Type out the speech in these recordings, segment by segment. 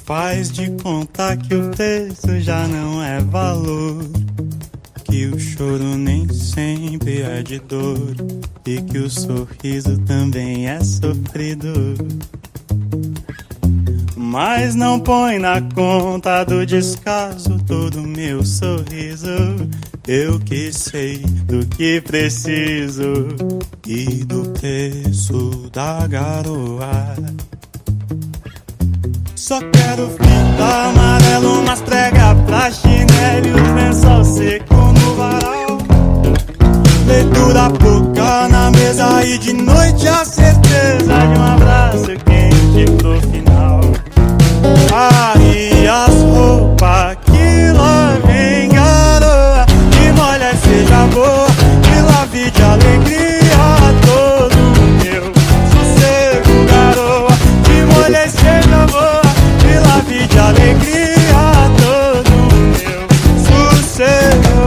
Faz de conta que o texto já não é valor, que o choro nem sempre é de dor e que o sorriso também é sofrido. Mas não põe na conta do descaso todo meu sorriso. Eu que sei do que preciso e do preço da garoa. Só quero fita amarelo, umas prega pra chinelo e os lençol seco no varal. Leitura pouca na mesa e de noite a certeza de um abraço quente pro final. Aí as roupas que lá vem garoa, que molha e seja boa, que lave de alegria todo meu sossego garoa, que molha e seja boa, que lave de alegria todo meu sossego.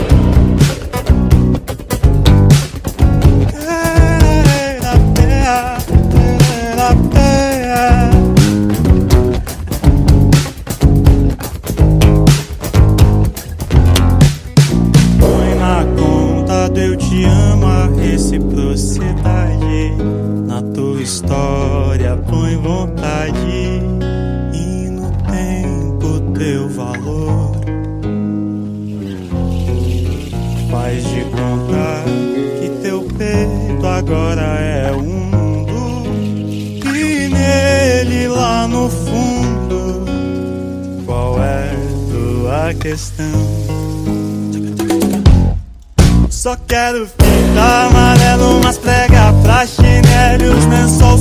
Eu te amo, a reciprocidade. Na tua história põe vontade e no tempo teu valor. Faz de conta que teu peito agora é um mundo e nele lá no fundo qual é tua questão? Só quero fita amarelo, umas prega pra chinelo e os lençol